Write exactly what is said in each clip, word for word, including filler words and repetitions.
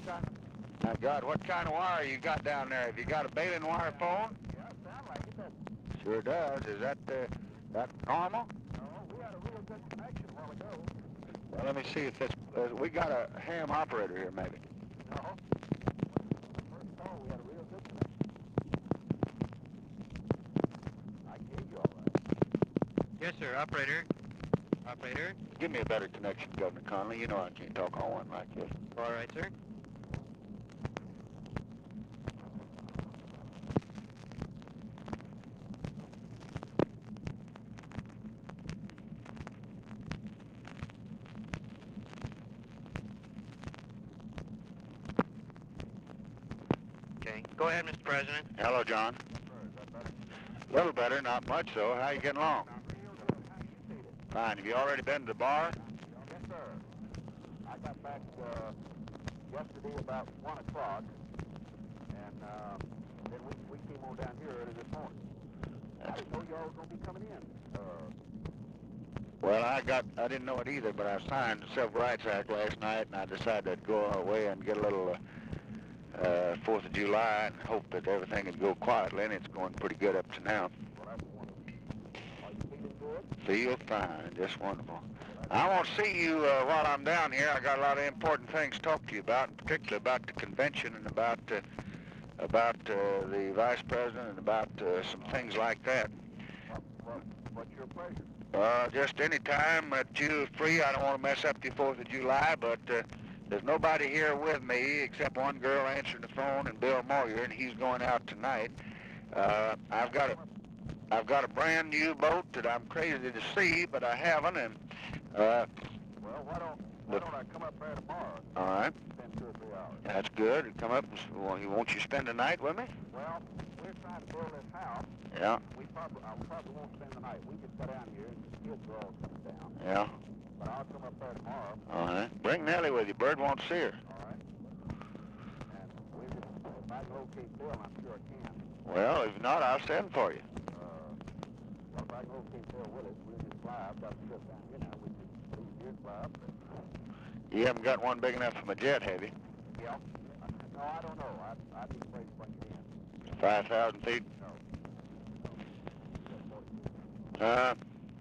My God, what kind of wire you got down there? Have you got a baling wire phone? Yeah, it sounds like it, doesn't it? Sure does. Is that uh, that normal? No, we had a real good connection a while ago. Well, let me see if it's. Uh, we got a ham operator here, maybe. No. First call, we had a real good connection. I can hear you all right. Yes, sir. Operator. Operator. Give me a better connection, Governor Connolly. You know I can't talk on one like this. All right, sir. Okay. Go ahead, Mister President. Hello, John. Yes, sir. Is that better? A little better, not much though. How you getting along? I'm real good. How do you feel it? Fine. Have you already been to the bar? Yes, sir. I got back uh, yesterday about one o'clock, and uh, then we, we came on down here early this morning. I didn't know y'all was going to be coming in. Uh, Well, I got. I didn't know it either, but I signed the Civil Rights Act last night, and I decided I'd go away and get a little uh, uh, Fourth of July and hope that everything would go quietly, and it's going pretty good up to now. well, that's wonderful. Are you feeling good? Feel fine, just wonderful. I want to see you uh, while I'm down here. I got a lot of important things to talk to you about, and particularly about the convention and about uh, about uh, the vice president and about uh, some things like that. What, what, what's your pleasure? Uh, just any time that you're free. I don't want to mess up your Fourth of July, but uh, there's nobody here with me except one girl answering the phone and Bill Moyer, and he's going out tonight. Uh, I've got a I've got a brand new boat that I'm crazy to see, but I haven't. And uh, Well, why don't, why don't I come up there tomorrow? all right, Spend two or three hours. that's good. Come up. And, s- well, you won't you spend the night with me? Well, we're trying to build this house. Yeah, We probably, I probably won't spend the night. We just go down here and the kids are all coming down. yeah. But I'll come up there tomorrow. All right. Bring Nellie with you. Bird won't see her. All right. And we just, if I can locate Bill, I'm sure I can. Well, if not, I'll send for you. Uh, well, if I can locate Bill Willis, we'll just fly. I've got to trip down here now. We just leave here and fly up there. You haven't got one big enough for my jet, have you? Yeah. No, I don't know. I, I'd be afraid to bring it in. Five thousand feet. No. Uh,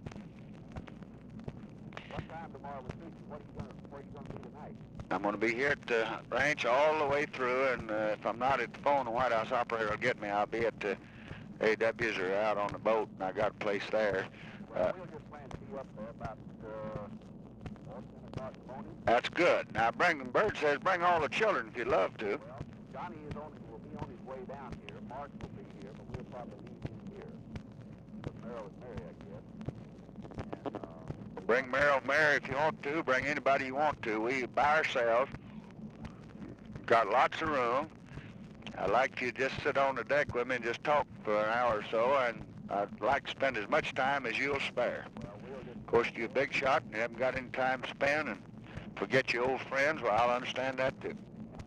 What time tomorrow will suit you? What are you gonna, where are you gonna be tonight? I'm going to be here at the ranch all the way through, and uh, if I'm not at the phone, the White House operator will get me. I'll be at the A Ws or out on the boat, and I got a place there. Well, Uh, we'll just plan to be up there about, uh, ten o'clock in the morning. That's good. Now, bring Bird says bring all the children if you'd love to. Well, Johnny is on, will be on his way down here. Mark will be here, but we'll probably leave him here. But Merrill is Mary, I guess. And, uh, Bring Merrill, Mary if you want to. Bring anybody you want to. We by ourselves. Got lots of room. I'd like you to just sit on the deck with me and just talk for an hour or so, and I'd like to spend as much time as you'll spare. well, we'll just, Of course, you're a big shot and you haven't got any time to spend, and forget your old friends, well, I'll understand that too.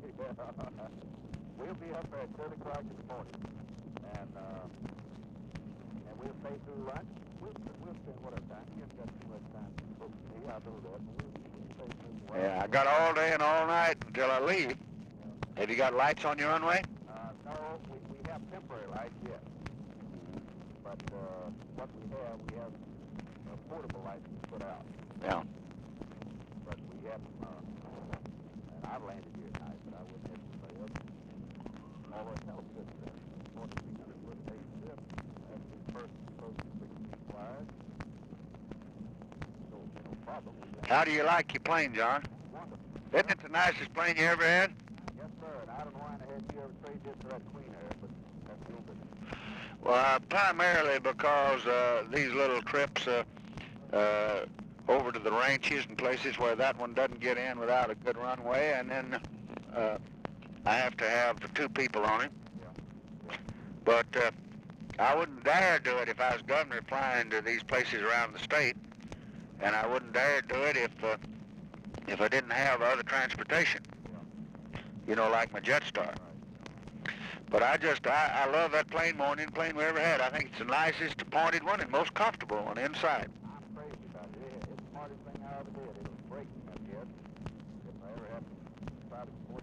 we'll be up there at ten o'clock in the morning. And, uh, and we'll stay through lunch. We'll, we'll spend whatever time. You haven't got too much time to book me. I know that, but we'll, we'll stay through the Yeah, I got all day and all night until I leave. Have you got lights on your runway? Uh, no, we, we have temporary lights, yes. But uh, what we have, we have uh, portable lights we put out. Yeah. But we have, uh, and I've landed here tonight, but I wouldn't have to say it. Although it's hell good there. forty-three hundred foot day ship. That's the first supposed to six feet wide. So, no problem. How do you like your plane, John? Wonderful. Isn't it the nicest plane you ever had? Yes, sir. And I don't know why in the heck you ever traded it for that Queen Air, but that's real good. Well, primarily because uh, these little trips uh, uh, over to the ranches and places where that one doesn't get in without a good runway, and then uh, I have to have the two people on it. But uh, I wouldn't dare do it if I was governor flying to these places around the state, and I wouldn't dare do it if uh, if I didn't have other transportation, you know, like my Jetstar. But I just, I, I love that plane more than any plane we ever had. I think it's the nicest appointed one and most comfortable one inside. I'm crazy about it. It's the smartest thing I ever did. It was breaking, I guess. If I ever had to try to support it myself.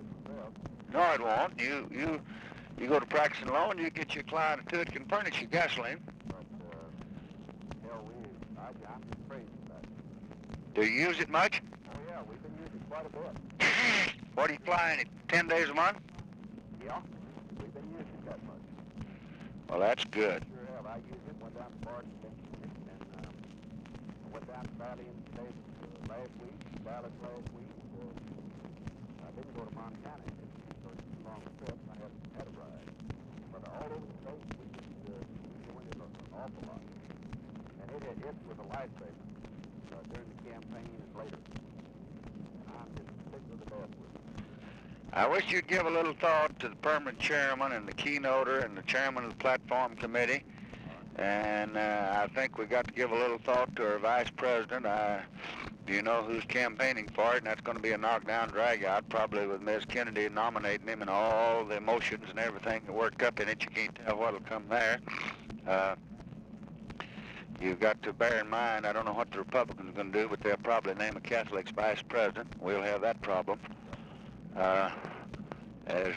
well, No, it won't. You you you go to practicing law and you get your client a Tuit can furnish you gasoline. but, uh, hell, we, I, I'm just crazy about it. Do you use it much? Oh, yeah, we've been using it quite a bit. What are you flying it? Ten days a month? Yeah, we've been using it that much. Well, that's good. Sure have. I used it, went down to Barton, and um, I went down to Valley and State uh, last week, Dallas last week. Uh, I didn't go to Montana because it's a long trip. I had, had a ride. But all over the state, we just, uh, we went in an awful lot. And it, it, it was a lifesaver uh, during the campaign and later. And I'm just sick of the death with it. I wish you'd give a little thought to the permanent chairman and the keynoter and the chairman of the platform committee. And uh, I think we got to give a little thought to our vice president. I, you know who's campaigning for it, and that's going to be a knockdown drag-out, probably with Miz Kennedy nominating him and all the emotions and everything that worked up in it. You can't tell what'll come there. Uh, you've got to bear in mind, I don't know what the Republicans are going to do, but they'll probably name a Catholic vice president. We'll have that problem. Uh, as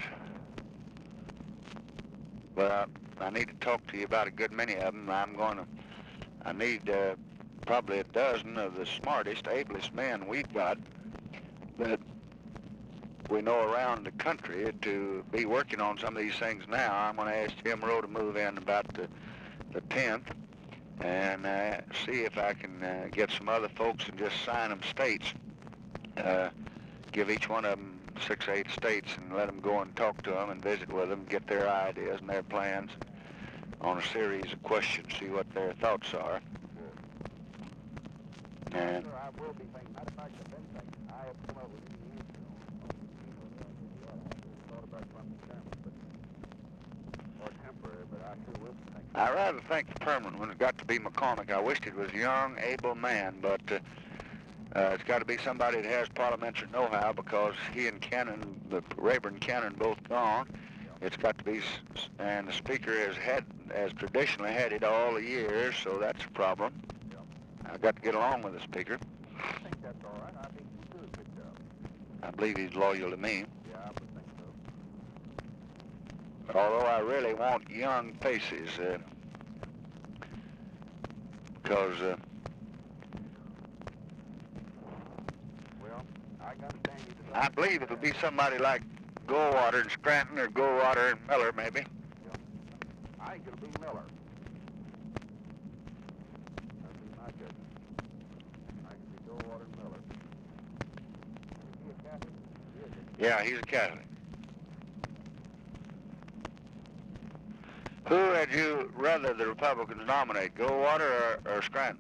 well, I need to talk to you about a good many of them. I'm going to, I need uh, probably a dozen of the smartest, ablest men we've got that we know around the country to be working on some of these things now. I'm going to ask Jim Rowe to move in about the, the tenth and uh, see if I can uh, get some other folks and just sign them states. Uh, give each one of them six, eight states and let them go and talk to them and visit with them, get their ideas and their plans on a series of questions, see what their thoughts are. And Sure, I will be thinking. Matter of fact, I've been thinking. I have come up with any answer on, on the keynote. I thought about running the chairman, but, or temporary, but I sure will be thinking. I rather think the permanent one's got to be McCormick. I wished it was a young, able man, but uh, uh, it's got to be somebody that has parliamentary know-how because he and Cannon, the Rayburn Cannon, both gone. It's got to be, and the speaker has had, has traditionally had it all the years, so that's a problem. I've got to get along with the speaker. I think that's all right. I think you do a good job. I believe he's loyal to me. Yeah, I would think so. Although I really want young faces, uh, because uh, Well, I understand you. I believe it'll be somebody like Goldwater and Scranton or Goldwater and Miller, maybe. I think it'll be Miller. That'd be my judgment. I think it'll be Goldwater and Miller. Is he a Catholic? He is, isn't he? Yeah, he's a Catholic. Who had you rather the Republicans nominate, Goldwater or, or Scranton?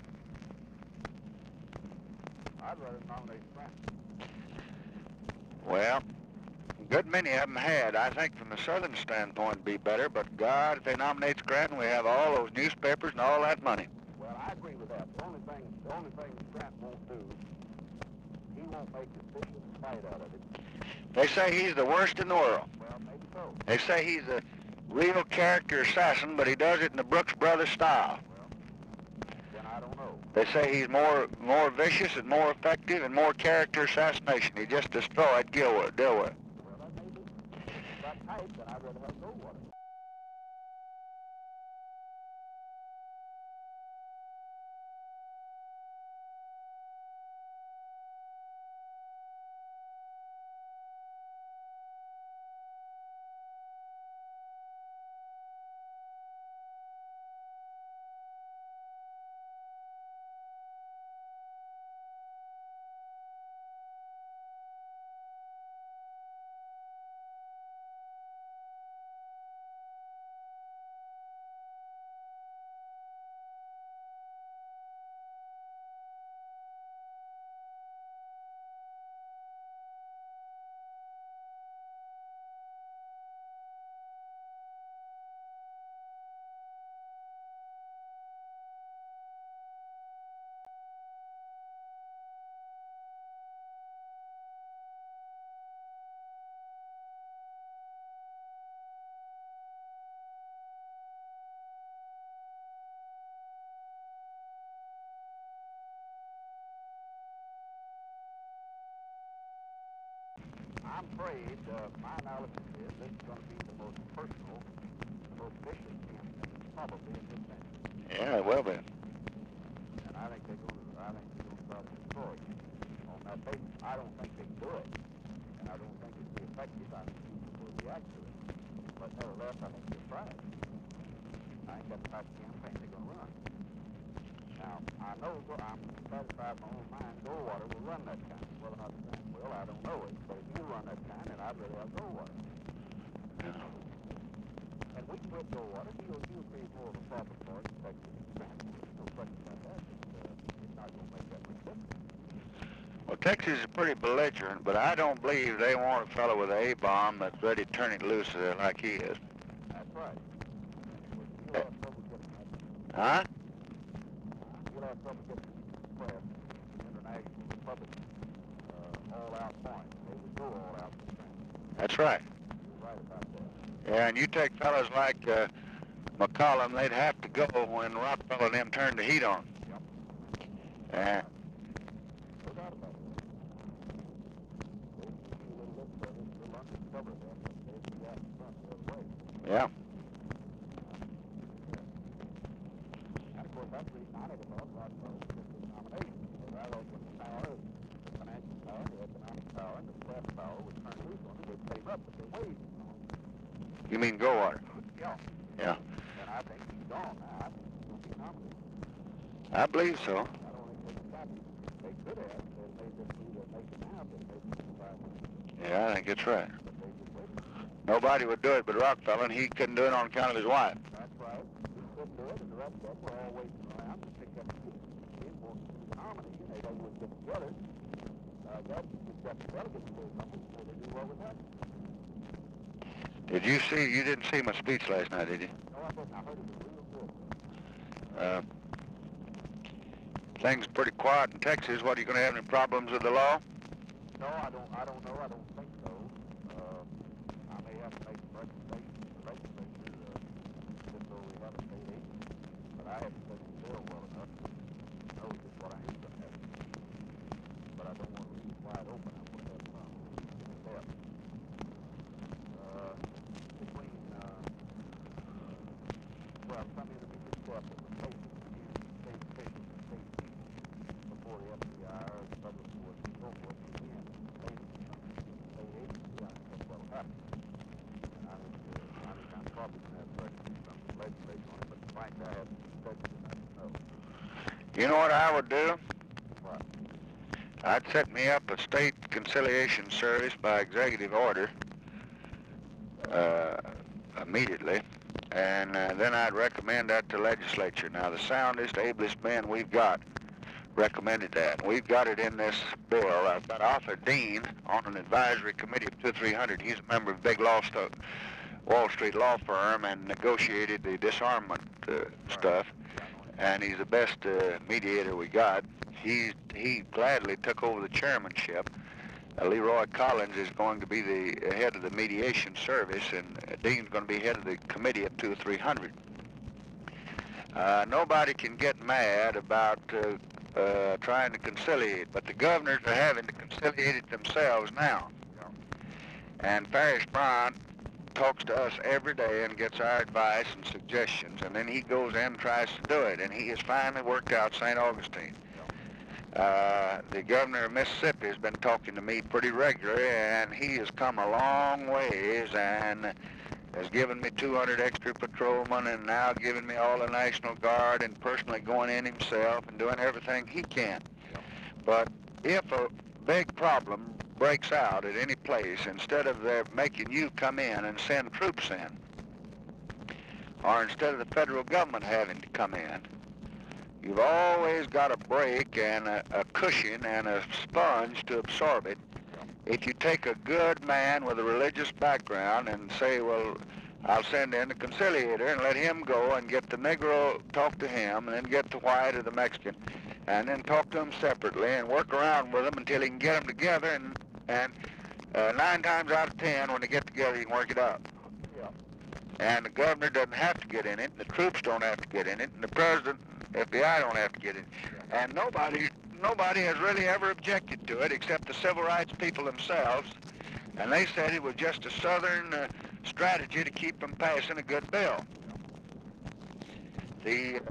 I'd rather nominate Scranton. Well, a good many of them had. I think from the Southern standpoint it'd be better, but God, if they nominate Scranton, we have all those newspapers and all that money. Well, I agree with that. The only thing, the only thing Scranton won't do, he won't make a vicious fight out of it. They say he's the worst in the world. Well, maybe so. They say he's a real character assassin, but he does it in the Brooks Brothers style. Then I don't know. They say he's more more vicious and more effective and more character assassination. He just destroyed Dilworth. Dilworth. Well, that may be. If that type, then I'd rather have Goldwater. I'm afraid, uh, my analysis is this is going to be the most personal, most vicious campaign probably in this century. Yeah, it will be. And I think they're going to, I think they're going to try to destroy it on that basis. I don't think they can do it, and I don't think it'll be effective. I think people will react to it. But nevertheless, I think they'll try it. I think that's the type of campaign they're going to run. Now, I know, I'm satisfied in my own mind, Goldwater will run that kind. Whether or not Trent will, I don't know it. But if you run that kind, then I'd rather have Goldwater. Yeah. And we can put Goldwater. He'll, he'll create more of a problem for us in Texas than Trent. There's no question about that. But, uh, it's not going to make that much difference. Well, Texas is pretty belligerent, but I don't believe they want a fellow with an A-bomb that's ready to turn it loose uh, like he is. That's right. You'll have trouble getting that. Huh? You'll have trouble getting the press, international, Republican, uh, all-out point. They would go all out for Trent. That's right. You're right about that. Yeah, and you take fellows like uh, McCollum, they'd have to go when Rockefeller and them turned the heat on. Yep. Yeah. No doubt about it. They see a little lip service, a little undercover there, but they see out in front the other way. Yeah. And of course, that's the reason I never thought Rockefeller would get this nomination. Because I thought when the power, the financial power, the economic power, and the press power would turn loose on it, they'd pay up, but they waited. You mean Goldwater? Yeah. Yeah. And I think he's gone now. I think he's going to be nominated. I believe so. I don't think they can stop him. They could have. They made this move that make it now, but they didn't decide to. Yeah, I think it's right. But they just waited. Nobody would do it but Rockefeller, and he couldn't do it on account of his wife. That's right. He couldn't do it, and the rest of them were all waiting around to pick up the him wanting to be the nominee, and they would get together. Uh, that would get the delegates to vote something before they knew what was happening. Did you see, you didn't see my speech last night, did you? No, I didn't. I heard it was real good. Uh, things pretty quiet in Texas. What, are you going to have any problems with the law? No, I don't. I don't know. I don't think so. Uh, I may have to make some recommendations to the legislature, uh, just so we have a state agency. But I haven't studied the bill well enough to know just what I am going to have to do. But I don't want to leave it wide open. I want to have some step. Uh, between uh, well, some intermediate step that would take state officials and state people before the F B I or the public court and so forth. Again, state agency, I think that's what'll happen. And I think, uh, I think I'm probably going to have to recommend some legislation on it, but frankly, I haven't studied enough to know. You know what I would do? What? I'd set me up a state conciliation service by executive order uh, immediately, and uh, then I'd recommend that to legislature. Now, the soundest, ablest men we've got recommended that. We've got it in this bill. I've got Arthur Dean on an advisory committee of two or three hundred. He's a member of a big law sto- Wall Street law firm and negotiated the disarmament uh, stuff, and he's the best uh, mediator we got. He, he gladly took over the chairmanship. Uh, Leroy Collins is going to be the head of the mediation service, and uh, Dean's going to be head of the committee of two or three hundred. Uh, nobody can get mad about uh, uh, trying to conciliate, but the governors are having to conciliate it themselves now. And Farish Brown talks to us every day and gets our advice and suggestions, and then he goes in and tries to do it, and he has finally worked out Saint Augustine. Uh, the governor of Mississippi has been talking to me pretty regularly, and he has come a long ways and has given me two hundred extra patrolmen and now giving me all the National Guard and personally going in himself and doing everything he can. But if a big problem breaks out at any place, instead of their making you come in and send troops in, or instead of the federal government having to come in, you've always got a break and a, a cushion and a sponge to absorb it. If you take a good man with a religious background and say, well, I'll send in the conciliator and let him go and get the Negro, talk to him, and then get the white or the Mexican, and then talk to them separately and work around with them until he can get them together, and, and uh, nine times out of ten, when they get together, you can work it out. Yeah. And the governor doesn't have to get in it, and the troops don't have to get in it, and the president, F B I don't have to get in it. And nobody, nobody has really ever objected to it except the civil rights people themselves. And they said it was just a Southern uh, strategy to keep from passing a good bill. The